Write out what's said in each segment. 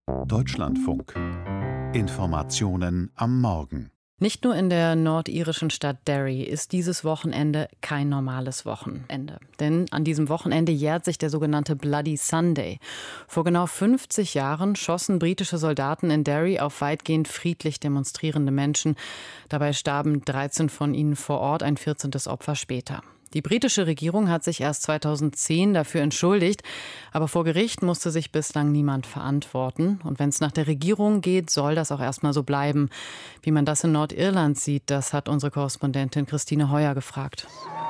Deutschlandfunk. Informationen am Morgen. Nicht nur in der nordirischen Stadt Derry ist dieses Wochenende kein normales Wochenende. Denn an diesem Wochenende jährt sich der sogenannte Bloody Sunday. Vor genau 50 Jahren schossen britische Soldaten in Derry auf weitgehend friedlich demonstrierende Menschen. Dabei starben 13 von ihnen vor Ort, ein 14. Opfer später. Die britische Regierung hat sich erst 2010 dafür entschuldigt, aber vor Gericht musste sich bislang niemand verantworten. Und wenn es nach der Regierung geht, soll das auch erstmal so bleiben. Wie man das in Nordirland sieht, das hat unsere Korrespondentin Christine Heuer gefragt.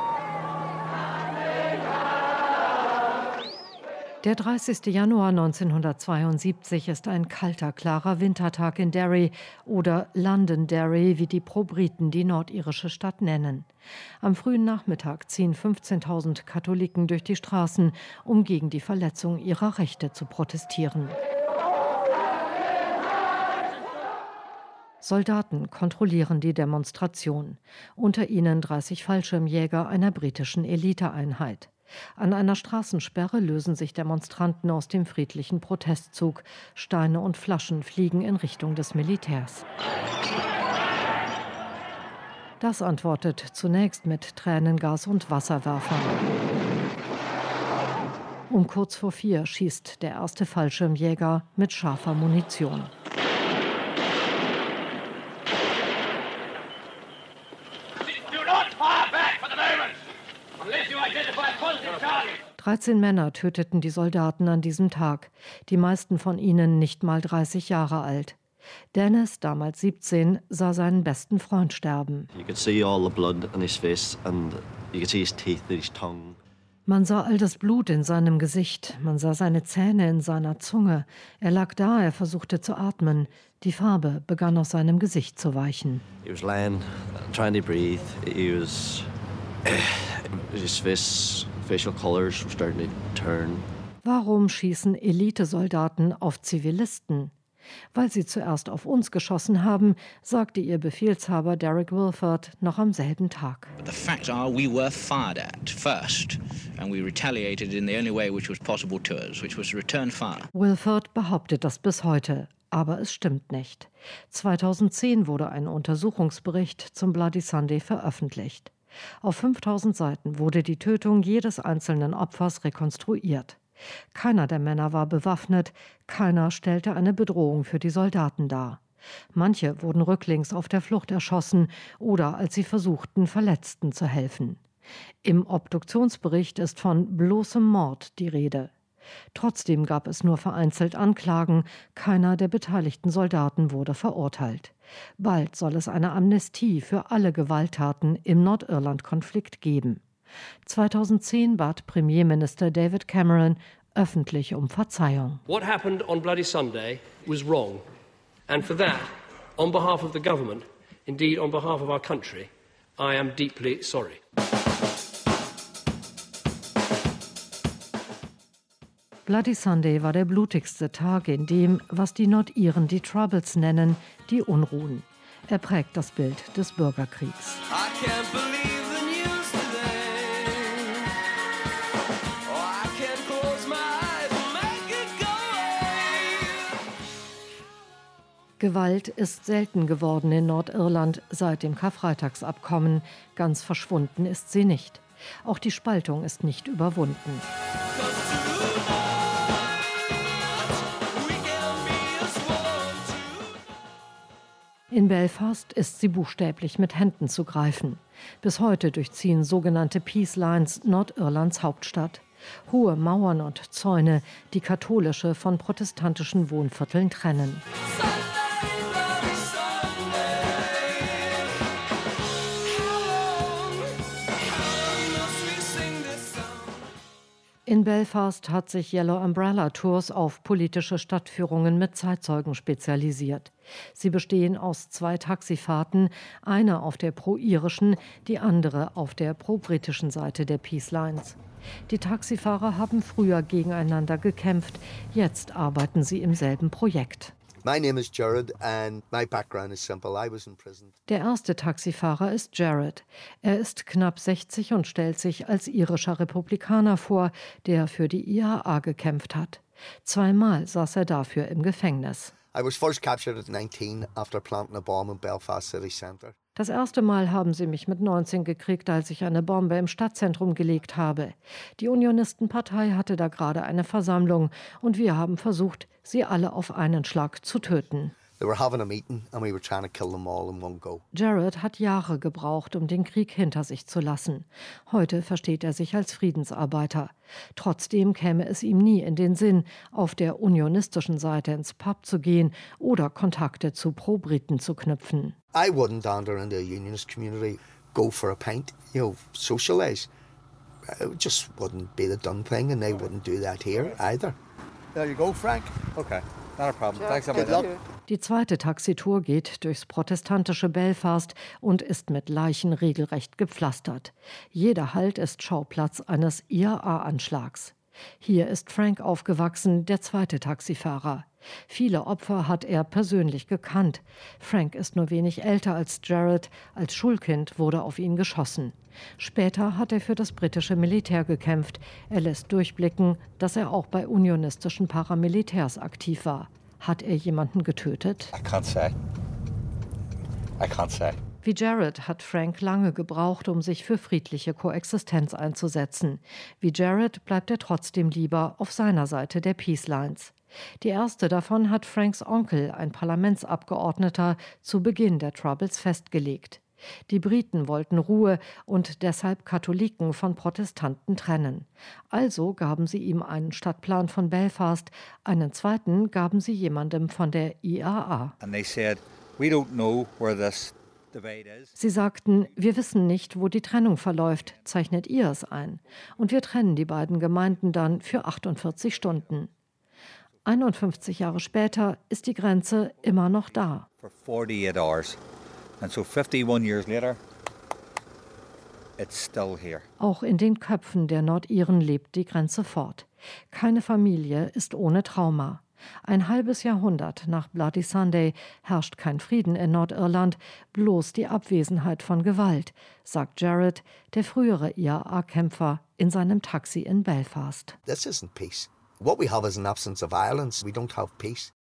Der 30. Januar 1972 ist ein kalter, klarer Wintertag in Derry oder Londonderry, wie die Pro-Briten die nordirische Stadt nennen. Am frühen Nachmittag ziehen 15.000 Katholiken durch die Straßen, um gegen die Verletzung ihrer Rechte zu protestieren. Soldaten kontrollieren die Demonstration. Unter ihnen 30 Fallschirmjäger einer britischen Eliteeinheit. An einer Straßensperre lösen sich Demonstranten aus dem friedlichen Protestzug. Steine und Flaschen fliegen in Richtung des Militärs. Das antwortet zunächst mit Tränengas und Wasserwerfern. Um kurz vor 4 schießt der erste Fallschirmjäger mit scharfer Munition. "13 Männer töteten die Soldaten an diesem Tag, die meisten von ihnen nicht mal 30 Jahre alt. Dennis, damals 17, sah seinen besten Freund sterben. Man sah all das Blut in seinem Gesicht, man sah seine Zähne in seiner Zunge. Er lag da, er versuchte zu atmen. Die Farbe begann aus seinem Gesicht zu weichen. His facial colors were starting to turn. Warum schießen Elitesoldaten auf Zivilisten? Weil sie zuerst auf uns geschossen haben, sagte ihr Befehlshaber Derek Wilford noch am selben Tag. But the facts are we were fired at first and we retaliated in the only way which was possible to us, which was to return fire. Wilford behauptet das bis heute. Aber es stimmt nicht. 2010 wurde ein Untersuchungsbericht zum Bloody Sunday veröffentlicht. Auf 5000 Seiten wurde die Tötung jedes einzelnen Opfers rekonstruiert. Keiner der Männer war bewaffnet, keiner stellte eine Bedrohung für die Soldaten dar. Manche wurden rücklings auf der Flucht erschossen oder als sie versuchten, Verletzten zu helfen. Im Obduktionsbericht ist von bloßem Mord die Rede. Trotzdem gab es nur vereinzelt Anklagen, keiner der beteiligten Soldaten wurde verurteilt. Bald soll es eine Amnestie für alle Gewalttaten im Nordirland-Konflikt geben. 2010 bat Premierminister David Cameron öffentlich um Verzeihung. What happened on Bloody Sunday was wrong. And for that, on behalf of the government, indeed on behalf of our country, I am deeply sorry. Bloody Sunday war der blutigste Tag, in dem, was die Nordiren die Troubles nennen, die Unruhen. Er prägt das Bild des Bürgerkriegs. Gewalt ist selten geworden in Nordirland seit dem Karfreitagsabkommen. Ganz verschwunden ist sie nicht. Auch die Spaltung ist nicht überwunden. In Belfast ist sie buchstäblich mit Händen zu greifen. Bis heute durchziehen sogenannte Peace Lines Nordirlands Hauptstadt. Hohe Mauern und Zäune, die katholische von protestantischen Wohnvierteln trennen. In Belfast hat sich Yellow Umbrella Tours auf politische Stadtführungen mit Zeitzeugen spezialisiert. Sie bestehen aus 2 Taxifahrten, eine auf der pro-irischen, die andere auf der pro-britischen Seite der Peace Lines. Die Taxifahrer haben früher gegeneinander gekämpft, jetzt arbeiten sie im selben Projekt. My name is Jared and my background is simple. I was in prison. Der erste Taxifahrer ist Jared. Er ist knapp 60 und stellt sich als irischer Republikaner vor, der für die IAA gekämpft hat. 2-mal saß er dafür im Gefängnis. I was first captured at 19 after planting a bomb in Belfast city centre. Das erste Mal haben sie mich mit 19 gekriegt, als ich eine Bombe im Stadtzentrum gelegt habe. Die Unionistenpartei hatte da gerade eine Versammlung und wir haben versucht, sie alle auf einen Schlag zu töten. They were having a meeting and we were trying to kill them all in one go. Jared hat Jahre gebraucht, um den Krieg hinter sich zu lassen. Heute versteht er sich als Friedensarbeiter. Trotzdem käme es ihm nie in den Sinn, auf der unionistischen Seite ins Pub zu gehen oder Kontakte zu Pro-Briten zu knüpfen. I wouldn't wander into a unionist community, go for a pint, socialise. It just wouldn't be the done thing and they wouldn't do that here either. There you go, Frank. Okay, not a problem. Thanks a lot. Die zweite Taxitour geht durchs protestantische Belfast und ist mit Leichen regelrecht gepflastert. Jeder Halt ist Schauplatz eines IAA-Anschlags. Hier ist Frank aufgewachsen, der zweite Taxifahrer. Viele Opfer hat er persönlich gekannt. Frank ist nur wenig älter als Jared. Als Schulkind wurde auf ihn geschossen. Später hat er für das britische Militär gekämpft. Er lässt durchblicken, dass er auch bei unionistischen Paramilitärs aktiv war. Hat er jemanden getötet? I can't say. Wie Jared hat Frank lange gebraucht, um sich für friedliche Koexistenz einzusetzen. Wie Jared bleibt er trotzdem lieber auf seiner Seite der Peace Lines. Die erste davon hat Franks Onkel, ein Parlamentsabgeordneter, zu Beginn der Troubles festgelegt. Die Briten wollten Ruhe und deshalb Katholiken von Protestanten trennen. Also gaben sie ihm einen Stadtplan von Belfast, einen zweiten gaben sie jemandem von der IAA. And they said, we don't know where this divide is. Sie sagten, wir wissen nicht, wo die Trennung verläuft, zeichnet ihr es ein. Und wir trennen die beiden Gemeinden dann für 48 Stunden. 51 Jahre später ist die Grenze immer noch da. For 48 hours. And so 51 years later, it's still here. Auch in den Köpfen der Nordiren lebt die Grenze fort. Keine Familie ist ohne Trauma. Ein halbes Jahrhundert nach Bloody Sunday herrscht kein Frieden in Nordirland, bloß die Abwesenheit von Gewalt, sagt Jared, der frühere IAA-Kämpfer, in seinem Taxi in Belfast. This isn't peace. What we have is an absence of violence. We don't have peace.